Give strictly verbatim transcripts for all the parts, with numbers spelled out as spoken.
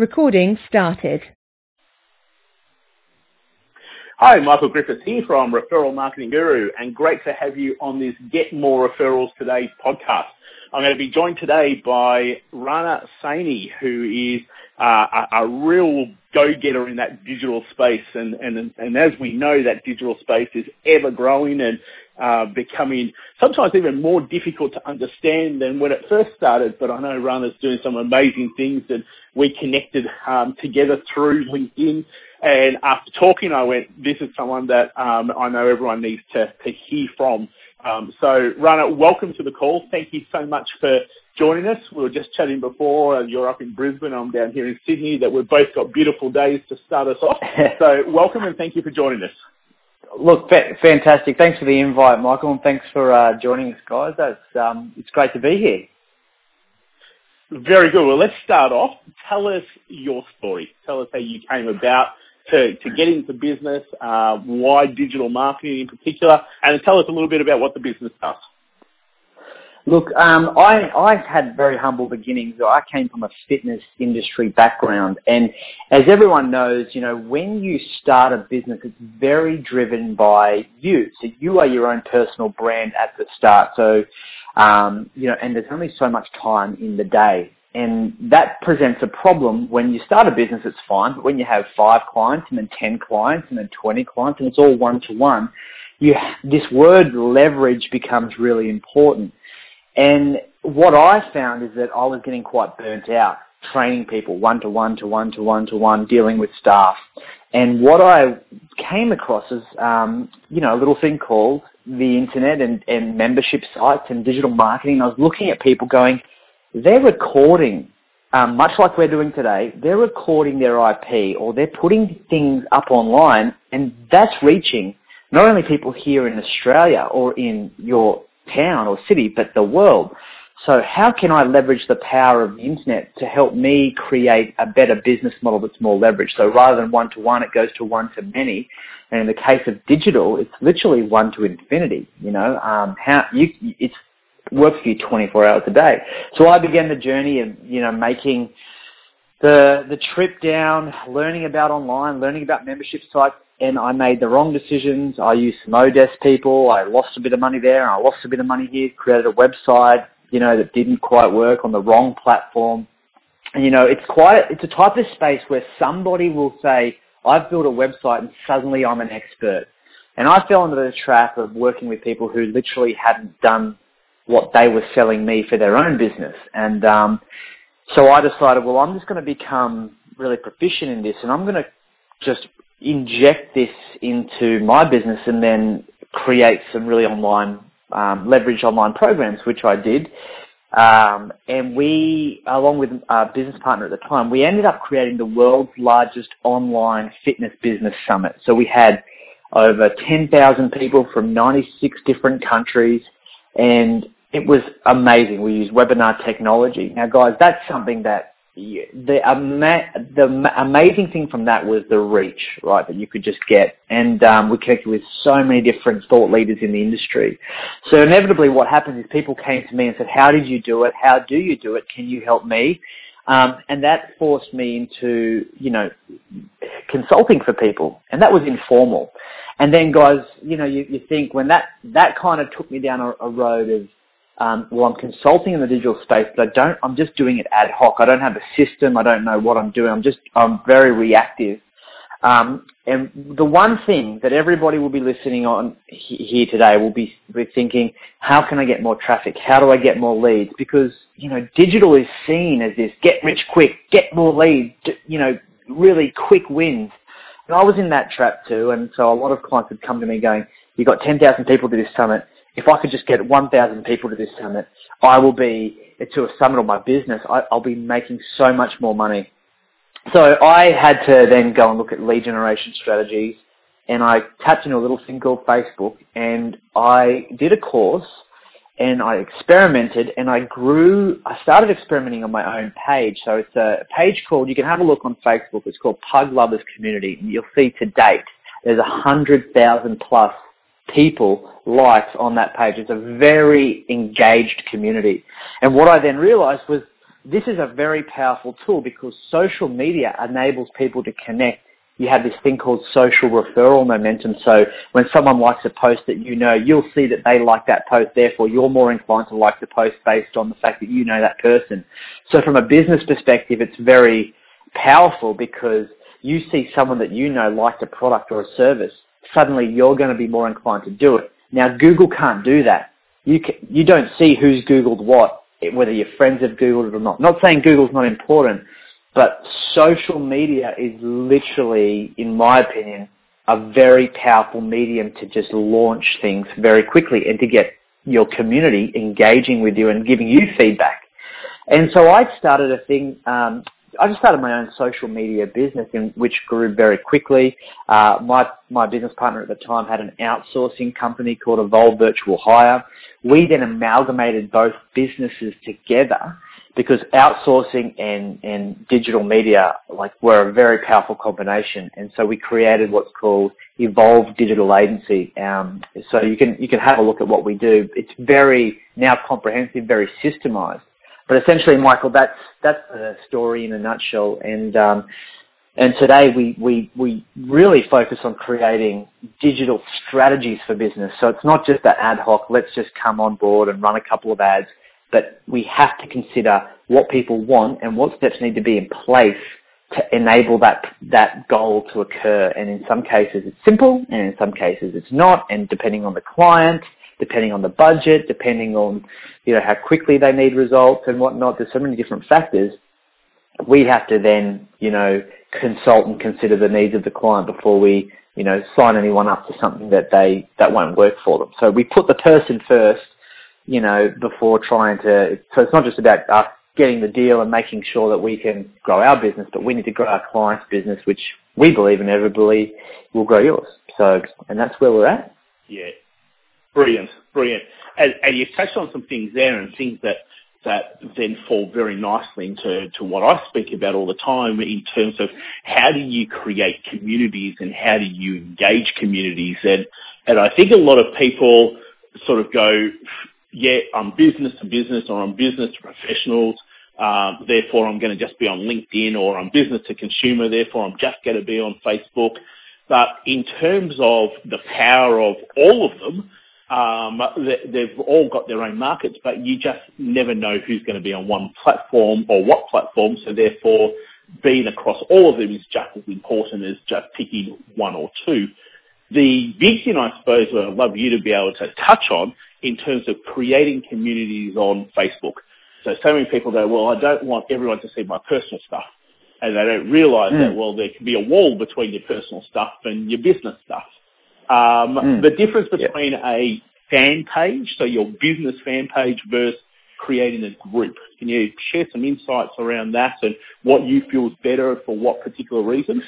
Recording started. Hi, Michael Griffiths here from Referral Marketing Guru, and great to have you on this Get More Referrals Today podcast. I'm going to be joined today by Rana Saini, who is uh, a, a real go-getter in that digital space, and, and, and as we know, that digital space is ever growing and uh, becoming sometimes even more difficult to understand than when it first started, but I know Rana's doing some amazing things, and we connected um, together through LinkedIn. And after talking, I went, this is someone that um, I know everyone needs to, to hear from. Um, so, Rana, welcome to the call. Thank you so much for joining us. We were just chatting before. Uh, you're up in Brisbane. I'm down here in Sydney. That we've both got beautiful days to start us off. So, welcome and thank you for joining us. Look, fa- fantastic. Thanks for the invite, Michael, and thanks for uh, joining us, guys. That's, um, it's great to be here. Very good. Well, let's start off. Tell us your story. Tell us how you came about to, to get into business, uh, why digital marketing in particular, and tell us a little bit about what the business does. Look, um, I, I had very humble beginnings. I came from a fitness industry background, and as everyone knows, you know, when you start a business, it's very driven by you. So you are your own personal brand at the start. So, um, you know, and there's only so much time in the day. And that presents a problem. When you start a business, it's fine, but when you have five clients and then ten clients and then twenty clients and it's all one-to-one, you, this word leverage becomes really important. And what I found is that I was getting quite burnt out training people one-to-one to one-to-one to one, dealing with staff. And what I came across is, um, you know, a little thing called the internet and, and membership sites and digital marketing. I was looking at people going, they're recording, um, much like we're doing today, they're recording their I P or they're putting things up online, and that's reaching not only people here in Australia or in your town or city, but the world. So how can I leverage the power of the internet to help me create a better business model that's more leveraged? So rather than one-to-one, it goes to one-to-many. And in the case of digital, it's literally one to infinity. You know, um, how you, it's works for you twenty-four hours a day. So I began the journey of, you know, making the the trip down, learning about online, learning about membership sites, and I made the wrong decisions. I used some Odesk people. I lost a bit of money there, and I lost a bit of money here, created a website, you know, that didn't quite work on the wrong platform. And, you know, it's quite, it's a type of space where somebody will say, I've built a website and suddenly I'm an expert. And I fell into the trap of working with people who literally hadn't done what they were selling me for their own business. And um, so I decided, well, I'm just going to become really proficient in this, and I'm going to just inject this into my business and then create some really online, um, leverage online programs, which I did. Um, and we, along with our business partner at the time, we ended up creating the world's largest online fitness business summit. So we had over ten thousand people from ninety-six different countries, and it was amazing. We used webinar technology. Now, guys, that's something that you, the, ama- the amazing thing from that was the reach, right, that you could just get. And um, we connected with so many different thought leaders in the industry. So inevitably what happened is people came to me and said, how did you do it? How do you do it? Can you help me? Um, and that forced me into, you know, consulting for people. And that was informal. And then, guys, you know, you, you think when that, that kind of took me down a, a road of, Um, well, I'm consulting in the digital space, but I don't, I'm just doing it ad hoc. I don't have a system. I don't know what I'm doing. I'm just, I'm very reactive. Um, and the one thing that everybody will be listening on here today will be, be thinking, how can I get more traffic? How do I get more leads? Because, you know, digital is seen as this get rich quick, get more leads, you know, really quick wins. And I was in that trap too. And so a lot of clients would come to me going, you've got ten thousand people to this summit. If I could just get one thousand people to this summit, I will be, to a summit of my business, I, I'll be making so much more money. So I had to then go and look at lead generation strategies, and I tapped into a little thing called Facebook, and I did a course, and I experimented, and I grew, I started experimenting on my own page. So it's a page called, you can have a look on Facebook, it's called Pug Lovers Community, and you'll see to date, there's one hundred thousand plus people liked on that page. It's a very engaged community. And what I then realized was this is a very powerful tool because social media enables people to connect. You have this thing called social referral momentum. So when someone likes a post that you know, you'll see that they like that post. Therefore, you're more inclined to like the post based on the fact that you know that person. So from a business perspective, it's very powerful because you see someone that you know liked a product or a service. Suddenly, you're going to be more inclined to do it. Now, Google can't do that. You can, you don't see who's Googled what, whether your friends have Googled it or not. Not saying Google's not important, but social media is literally, in my opinion, a very powerful medium to just launch things very quickly and to get your community engaging with you and giving you feedback. And so I started a thing, um, I just started my own social media business, in which grew very quickly. Uh, my, my business partner at the time had an outsourcing company called Evolve Virtual Hire. We then amalgamated both businesses together because outsourcing and, and digital media like were a very powerful combination. And so we created what's called Evolve Digital Agency. Um, so you can, you can have a look at what we do. It's very now comprehensive, very systemized. But essentially, Michael, that's that's the story in a nutshell. And um, and today we, we we really focus on creating digital strategies for business. So it's not just that ad hoc, let's just come on board and run a couple of ads, but we have to consider what people want and what steps need to be in place to enable that that goal to occur. And in some cases it's simple, and in some cases it's not. And depending on the client, depending on the budget, depending on, you know, how quickly they need results and whatnot, there's so many different factors. We have to then, you know, consult and consider the needs of the client before we, you know, sign anyone up to something that they, that won't work for them. So we put the person first, you know, before trying to, so it's not just about us getting the deal and making sure that we can grow our business, but we need to grow our client's business, which we believe inevitably will grow yours. So, and that's where we're at. Yeah. Brilliant, brilliant. And, and you've touched on some things there and things that, that then fall very nicely into to what I speak about all the time in terms of how do you create communities and how do you engage communities. And, and I think a lot of people sort of go, yeah, I'm business to business or I'm business to professionals, um, therefore I'm going to just be on LinkedIn, or I'm business to consumer, therefore I'm just going to be on Facebook. But in terms of the power of all of them, Um, they've all got their own markets, but you just never know who's going to be on one platform or what platform. So therefore, being across all of them is just as important as just picking one or two. The big thing, I suppose, that I'd love you to be able to touch on in terms of creating communities on Facebook. So, so many people go, well, I don't want everyone to see my personal stuff. And they don't realise mm. that, well, there can be a wall between your personal stuff and your business stuff. Um, mm. The difference between yep. a fan page, so your business fan page, versus creating a group. Can you share some insights around that and what you feel is better for what particular reasons?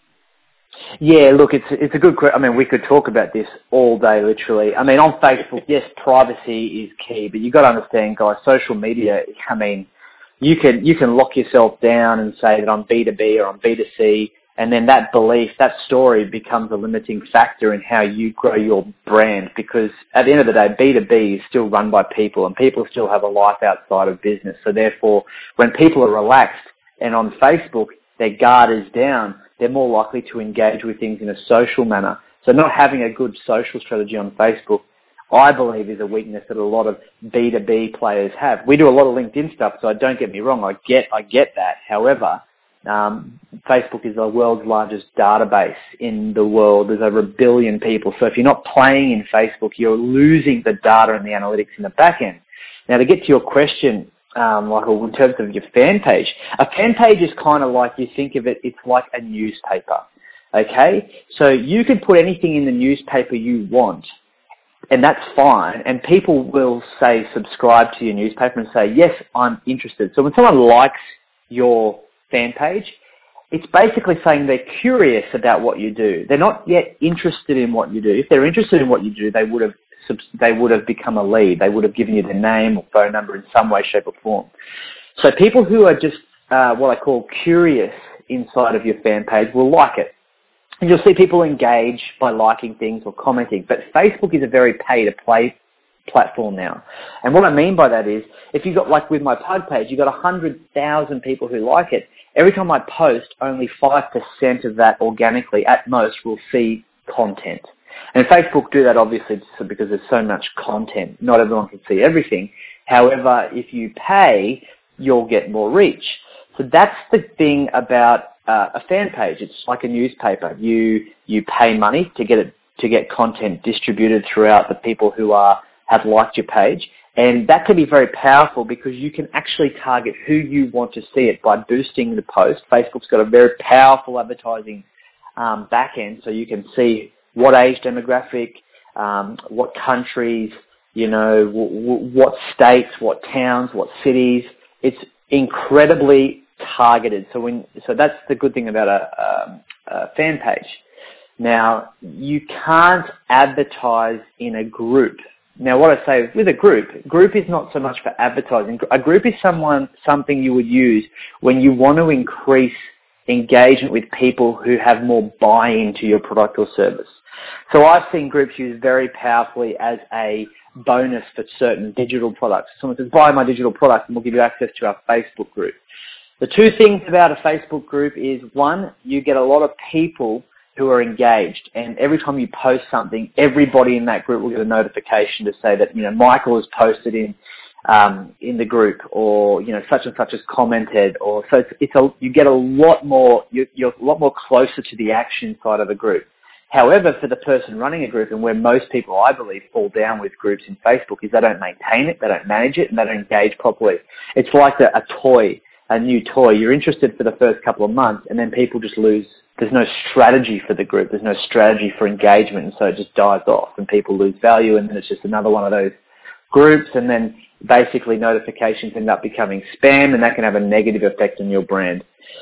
Yeah, look, it's it's a good question. I mean, we could talk about this all day, literally. I mean, on Facebook, yes, privacy is key, but you've got to understand, guys, social media, I mean, you can you can lock yourself down and say that I'm B two B or I'm B two C, and then that belief, that story becomes a limiting factor in how you grow your brand, because at the end of the day, B two B is still run by people and people still have a life outside of business. So therefore, when people are relaxed and on Facebook, their guard is down, they're more likely to engage with things in a social manner. So not having a good social strategy on Facebook, I believe, is a weakness that a lot of B two B players have. We do a lot of LinkedIn stuff, so don't get me wrong, I get, I get that. However, Um, Facebook is the world's largest database in the world. There's over a billion people. So if you're not playing in Facebook, you're losing the data and the analytics in the back end. Now, to get to your question, um, Michael, in terms of your fan page, a fan page is kind of like, you think of it, it's like a newspaper, okay? So you can put anything in the newspaper you want, and that's fine. And people will say, subscribe to your newspaper and say, yes, I'm interested. So when someone likes your fan page, it's basically saying they're curious about what you do. They're not yet interested in what you do. If they're interested in what you do, they would have they would have become a lead. They would have given you their name or phone number in some way, shape, or form. So people who are just uh, what I call curious inside of your fan page will like it. And you'll see people engage by liking things or commenting. But Facebook is a very pay-to-play platform now. And what I mean by that is, if you got, like with my Pug page, you got one hundred thousand people who like it. Every time I post, only five percent of that organically, at most, will see content. And Facebook do that obviously just because there's so much content. Not everyone can see everything. However, if you pay, you'll get more reach. So that's the thing about uh, a fan page. It's like a newspaper. You you pay money to get it to get content distributed throughout the people who are have liked your page, and that can be very powerful because you can actually target who you want to see it by boosting the post. Facebook's got a very powerful advertising um, back end, so you can see what age demographic, um, what countries, you know, w- w- what states, what towns, what cities. It's incredibly targeted. So when so that's the good thing about a, a, a fan page. Now, you can't advertise in a group. Now, what I say with a group, group is not so much for advertising. A group is someone, something you would use when you want to increase engagement with people who have more buy-in to your product or service. So I've seen groups used very powerfully as a bonus for certain digital products. Someone says, buy my digital product and we'll give you access to our Facebook group. The two things about a Facebook group is, one, you get a lot of people who are engaged, and every time you post something, everybody in that group will get a notification to say that, you know, Michael has posted in um, in the group, or, you know, such and such has commented, or so it's, it's a you get a lot more you're, you're a lot more closer to the action side of a group. However, for the person running a group, and where most people, I believe, fall down with groups in Facebook, is they don't maintain it, they don't manage it, and they don't engage properly. It's like a, a toy, a new toy. You're interested for the first couple of months, and then people just lose. There's no strategy for the group. There's no strategy for engagement, and so it just dies off, and people lose value, and then it's just another one of those groups, and then basically notifications end up becoming spam, and that can have a negative effect on your brand.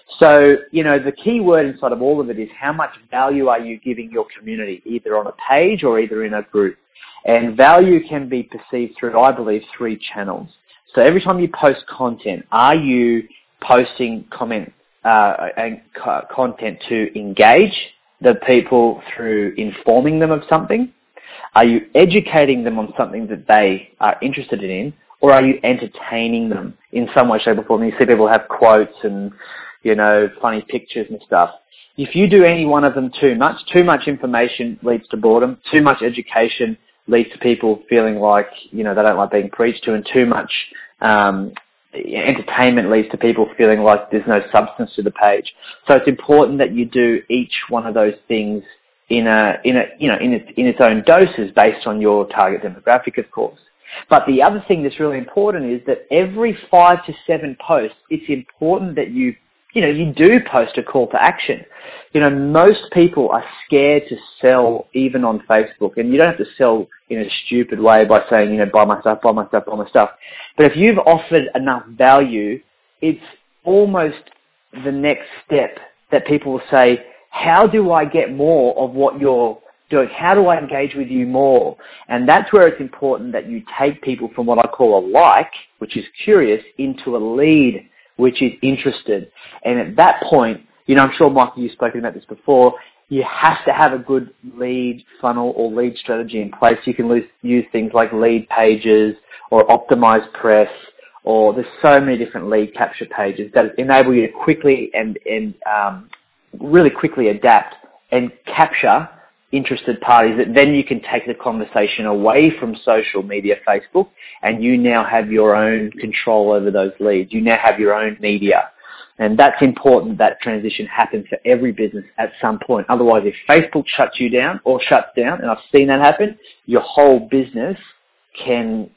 So, you know, the key word inside of all of it is how much value are you giving your community, either on a page or either in a group. And value can be perceived through, I believe, three channels. So every time you post content, are you posting comment uh, and co- content to engage the people through informing them of something? Are you educating them on something that they are interested in? Or are you entertaining them in some way, shape or form? You see people have quotes and, you know, funny pictures and stuff. If you do any one of them too much, too much information leads to boredom, too much education leads to people feeling like, you know, they don't like being preached to, and too much um, entertainment leads to people feeling like there's no substance to the page. So it's important that you do each one of those things in a, in a, you know, in its, in its own doses based on your target demographic, of course. But the other thing that's really important is that every five to seven posts, it's important that you, you know, you do post a call to action. You know, most people are scared to sell even on Facebook, and you don't have to sell in a stupid way by saying, you know, buy my stuff, buy my stuff, buy my stuff. But if you've offered enough value, it's almost the next step that people will say, how do I get more of what you're doing? How do I engage with you more? And that's where it's important that you take people from what I call a like, which is curious, into a lead, which is interested. And at that point, you know, I'm sure, Michael, you've spoken about this before, you have to have a good lead funnel or lead strategy in place. You can use things like lead pages or optimized press, or there's so many different lead capture pages that enable you to quickly and, and um, really quickly adapt and capture interested parties, that then you can take the conversation away from social media, Facebook, and you now have your own control over those leads. You now have your own media. And that's important that transition happens for every business at some point. Otherwise, if Facebook shuts you down or shuts down, and I've seen that happen, your whole business can,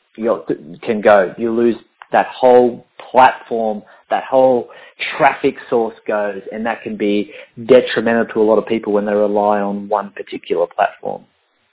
can go. You lose that whole platform, that whole traffic source goes, and that can be detrimental to a lot of people when they rely on one particular platform.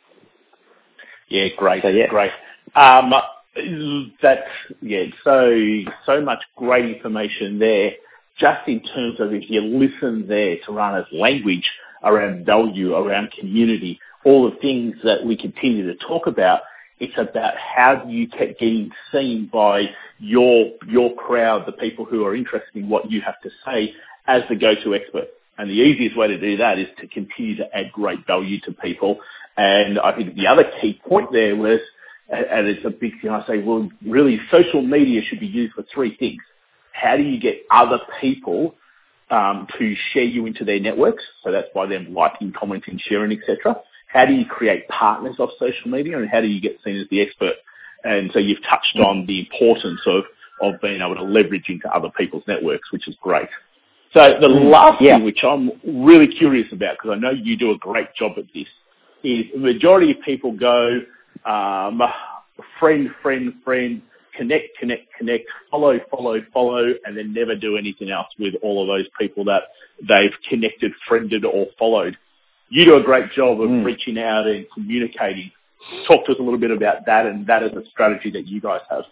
Yeah, great, so, yeah. great. Um, that's, yeah, so, so much great information there, just in terms of if you listen there to Rana's language around value, around community, all the things that we continue to talk about. It's about how you keep getting seen by your your crowd, the people who are interested in what you have to say, as the go-to expert. And the easiest way to do that is to continue to add great value to people. And I think the other key point there was, and it's a big thing. I say, well, really, social media should be used for three things. How do you get other people um, to share you into their networks? So that's by them liking, commenting, sharing, et cetera. How do you create partners off social media, and how do you get seen as the expert? And so you've touched on the importance of, of being able to leverage into other people's networks, which is great. So the last yeah. thing, which I'm really curious about, because I know you do a great job at this, is the majority of people go um, friend, friend, friend, connect, connect, connect, follow, follow, follow, and then never do anything else with all of those people that they've connected, friended, or followed. You do a great job of mm. reaching out and communicating. Talk to us a little bit about that, and that is a strategy that you guys have.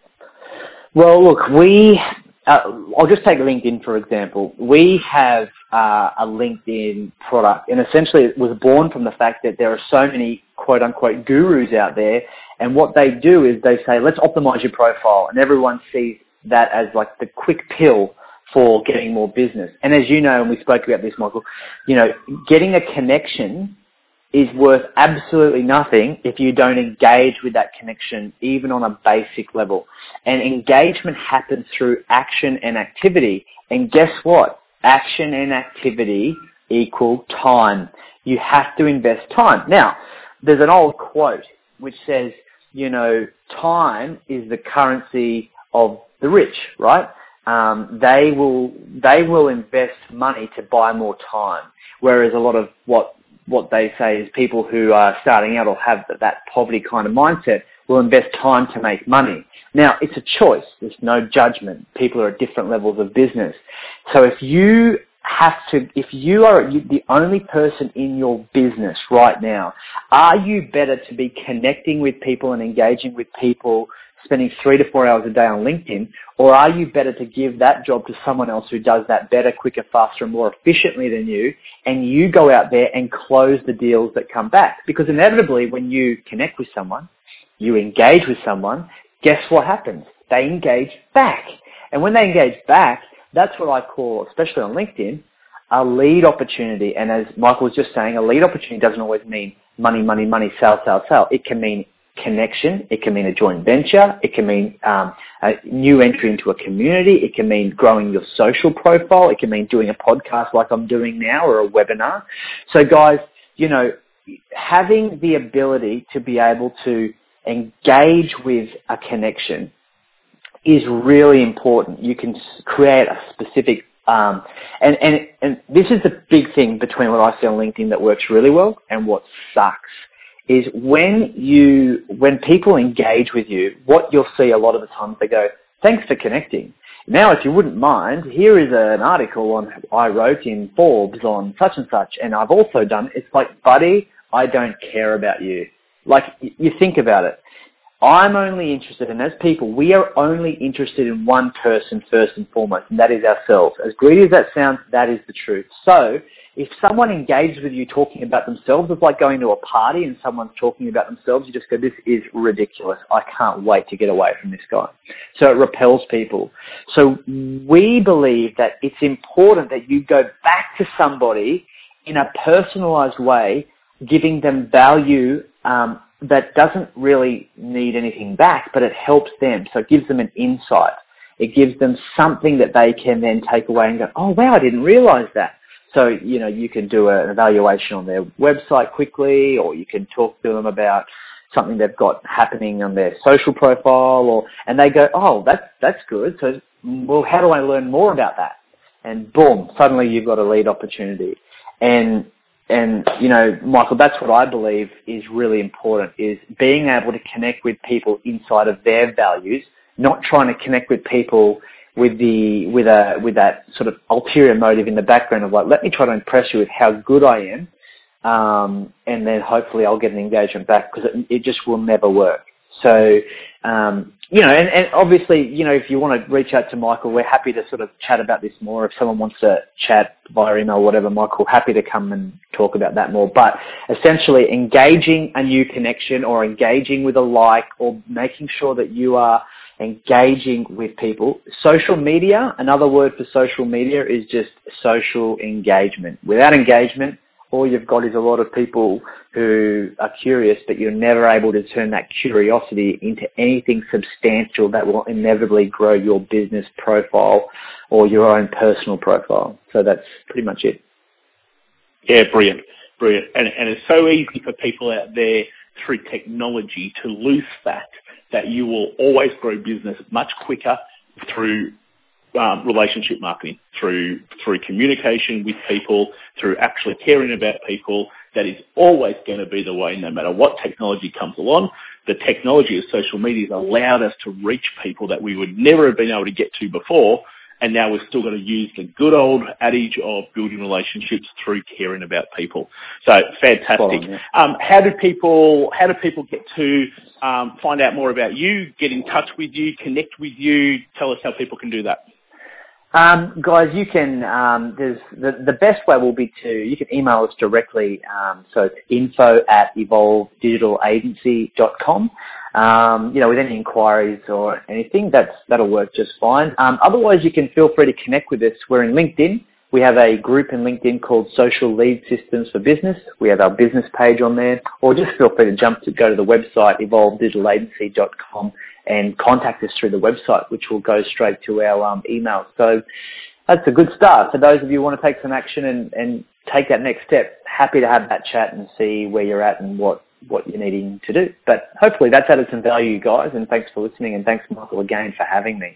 Well, look, we, uh, I'll just take LinkedIn, for example. We have uh, a LinkedIn product, and essentially it was born from the fact that there are so many quote-unquote gurus out there, and what they do is they say, let's optimize your profile, and everyone sees that as like the quick pill for getting more business. And as you know, and we spoke about this, Michael, you know, getting a connection is worth absolutely nothing if you don't engage with that connection, even on a basic level. And engagement happens through action and activity. And guess what? Action and activity equal time. You have to invest time. Now, there's an old quote which says, you know, time is the currency of the rich, right? Um, they will they will invest money to buy more time, whereas a lot of what what they say is people who are starting out or have that poverty kind of mindset will invest time to make money. Now, it's a choice. There's no judgment. People are at different levels of business. So if you have to, if you are the only person in your business right now, are you better to be connecting with people and engaging with people, spending three to four hours a day on LinkedIn, or are you better to give that job to someone else who does that better, quicker, faster, and more efficiently than you, and you go out there and close the deals that come back? Because inevitably, when you connect with someone, you engage with someone, guess what happens? They engage back. And when they engage back, that's what I call, especially on LinkedIn, a lead opportunity. And as Michael was just saying, a lead opportunity doesn't always mean money, money, money, sale, sale, sale. It can mean connection. It can mean a joint venture. It can mean um, a new entry into a community. It can mean growing your social profile. It can mean doing a podcast like I'm doing now, or a webinar. So guys, you know, having the ability to be able to engage with a connection is really important. You can create a specific, um, and, and, and this is the big thing between what I see on LinkedIn that works really well and what sucks, is when you, when people engage with you, what you'll see a lot of the time, they go, thanks for connecting. Now, if you wouldn't mind, here is an article on I wrote in Forbes on such and such, and I've also done, it's like, buddy, I don't care about you. Like, you think about it. I'm only interested, and as people, we are only interested in one person first and foremost, and that is ourselves. As greedy as that sounds, that is the truth. So if someone engages with you talking about themselves, it's like going to a party and someone's talking about themselves, you just go, this is ridiculous. I can't wait to get away from this guy. So it repels people. So we believe that it's important that you go back to somebody in a personalized way, giving them value um, that doesn't really need anything back, but it helps them. So it gives them an insight. It gives them something that they can then take away and go, oh, wow, I didn't realize that. So, you know, you can do an evaluation on their website quickly, or you can talk to them about something they've got happening on their social profile, or and they go, oh, that's, that's good. So, well, how do I learn more about that? And boom, suddenly you've got a lead opportunity. And And, you know, Michael, that's what I believe is really important, is being able to connect with people inside of their values, not trying to connect with people with the with a with that sort of ulterior motive in the background of like, let me try to impress you with how good I am, um, and then hopefully I'll get an engagement back, because it, it just will never work. So, um, you know, and, and obviously, you know, if you want to reach out to Michael, we're happy to sort of chat about this more. If someone wants to chat via email or whatever, Michael, happy to come and talk about that more. But essentially, engaging a new connection, or engaging with a like, or making sure that you are engaging with people. Social media, another word for social media is just social engagement. Without engagement, all you've got is a lot of people who are curious, but you're never able to turn that curiosity into anything substantial that will inevitably grow your business profile or your own personal profile. So that's pretty much it. Yeah, brilliant, brilliant. And, and it's so easy for people out there through technology to lose fact that you will always grow business much quicker through um, relationship marketing, through through communication with people, through actually caring about people. That is always going to be the way, no matter what technology comes along. The technology of social media has allowed us to reach people that we would never have been able to get to before, and now we've still got to use the good old adage of building relationships through caring about people. So fantastic. Well, yeah. Um, how do people how do people get to um, find out more about you, get in touch with you, connect with you? Tell us how people can do that. Um, guys, you can, um, there's, the, the best way will be to, you can email us directly, um, so it's info at evolve digital agency dot com. Um, you know, with any inquiries or anything, that's, that'll work just fine. Um, otherwise, you can feel free to connect with us. We're in LinkedIn. We have a group in LinkedIn called Social Lead Systems for Business. We have our business page on there, or just feel free to jump to go to the website, evolve digital agency dot com, and contact us through the website, which will go straight to our um, email. So that's a good start. For those of you who want to take some action and, and take that next step, happy to have that chat and see where you're at and what, what you're needing to do. But hopefully that's added some value, guys, and thanks for listening, and thanks, Michael, again for having me.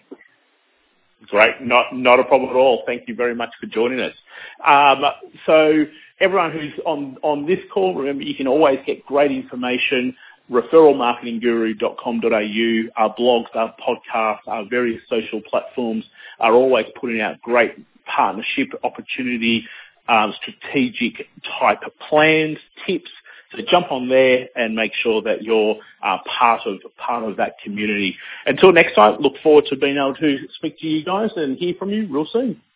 Great. Not not a problem at all. Thank you very much for joining us. Um, so everyone who's on, on this call, remember you can always get great information. referral marketing guru dot com dot a u, our blogs, our podcasts, our various social platforms are always putting out great partnership opportunity, um, strategic type of plans, tips. So jump on there and make sure that you're uh, part of part of that community. Until next time, look forward to being able to speak to you guys and hear from you real soon.